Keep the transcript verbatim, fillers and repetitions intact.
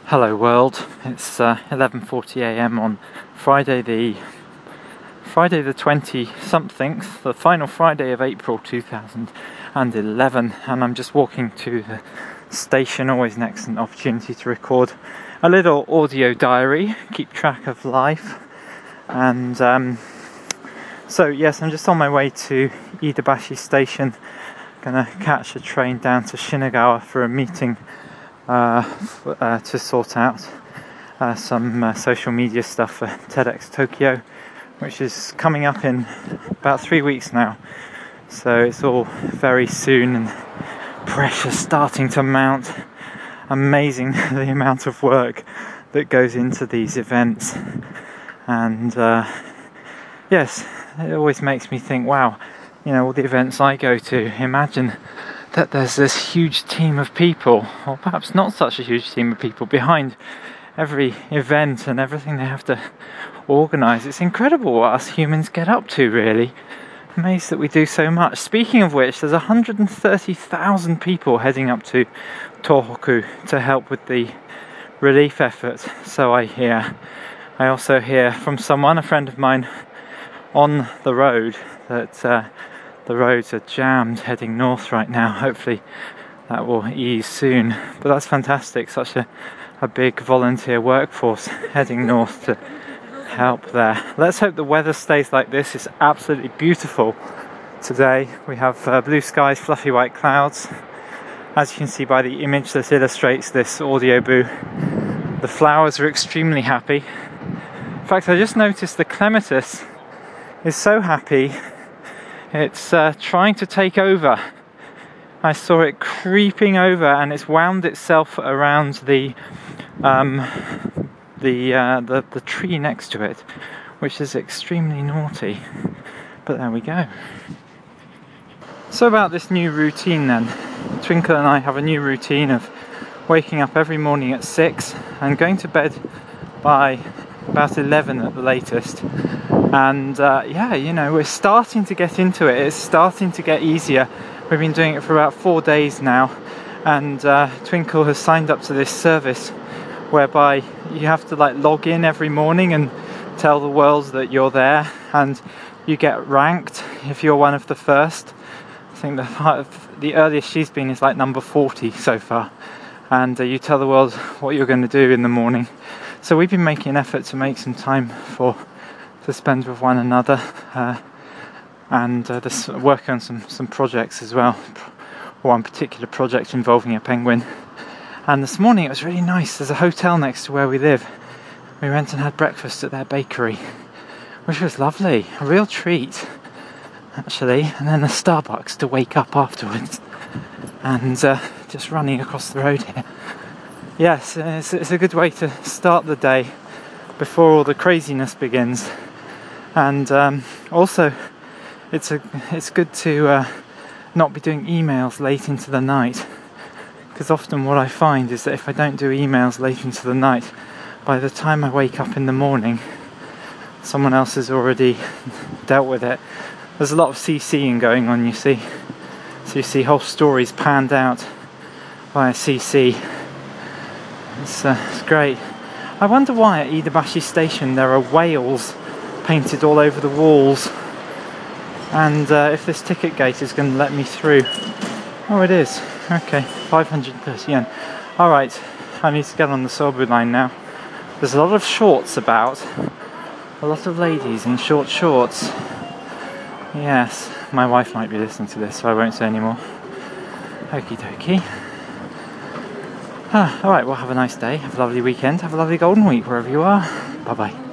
Hello world, it's uh, eleven forty a m on Friday the Friday the twenty something, the final Friday of April two thousand eleven, and I'm just walking to the station. Always an excellent opportunity to record a little audio diary, keep track of life. And um, so yes, I'm just on my way to Iidabashi station, gonna catch a train down to Shinagawa for a meeting Uh, f- uh, to sort out uh, some uh, social media stuff for TEDx Tokyo, which is coming up in about three weeks now. So it's all very soon, and pressure starting to mount. Amazing the amount of work that goes into these events. And uh, yes, it always makes me think, wow, you know, all the events I go to, imagine that there's this huge team of people, or perhaps not such a huge team of people, behind every event and everything they have to organise. It's incredible what us humans get up to, really. Amazed that we do so much. Speaking of which, there's one hundred thirty thousand people heading up to Tohoku to help with the relief effort, so I hear. I also hear from someone, a friend of mine, on the road, that uh, the roads are jammed heading north right now. Hopefully that will ease soon. But that's fantastic, such a, a big volunteer workforce heading north to help there. Let's hope the weather stays like this. It's absolutely beautiful today. We have uh, blue skies, fluffy white clouds. As you can see by the image that illustrates this audio boo, the flowers are extremely happy. In fact, I just noticed the clematis is so happy it's uh, trying to take over. I saw it creeping over, and it's wound itself around the um, the, uh, the the tree next to it, which is extremely naughty. But there we go. So about this new routine then. Twinkle and I have a new routine of waking up every morning at six and going to bed by about eleven at the latest. And uh, yeah, you know, we're starting to get into it. It's starting to get easier. We've been doing it for about four days now, and uh, Twinkle has signed up to this service whereby you have to like log in every morning and tell the world that you're there, and you get ranked if you're one of the first. I think the the earliest she's been is like number forty so far, and uh, you tell the world what you're going to do in the morning. So we've been making an effort to make some time for to spend with one another, uh, and uh, this work on some, some projects as well. One particular project involving a penguin. And this morning it was really nice. There's a hotel next to where we live. We went and had breakfast at their bakery, which was lovely, a real treat actually. And then a Starbucks to wake up afterwards, and uh, just running across the road here. Yes, it's, it's a good way to start the day before all the craziness begins. And um, also, it's a it's good to uh, not be doing emails late into the night, because often what I find is that if I don't do emails late into the night, by the time I wake up in the morning, someone else has already dealt with it. There's a lot of CCing going on, you see. So you see whole stories panned out via C C. It's, uh, it's great. I wonder why at Iidabashi station there are whales painted all over the walls, and uh, if this ticket gate is going to let me through. Oh, it is. Okay, five hundred thirty yen. Alright, I need to get on the Sobu line now. There's a lot of shorts about, a lot of ladies in short shorts. Yes, my wife might be listening to this, so I won't say any more. Okie dokie. Ah, alright, well, have a nice day, have a lovely weekend, have a lovely golden week wherever you are. Bye bye.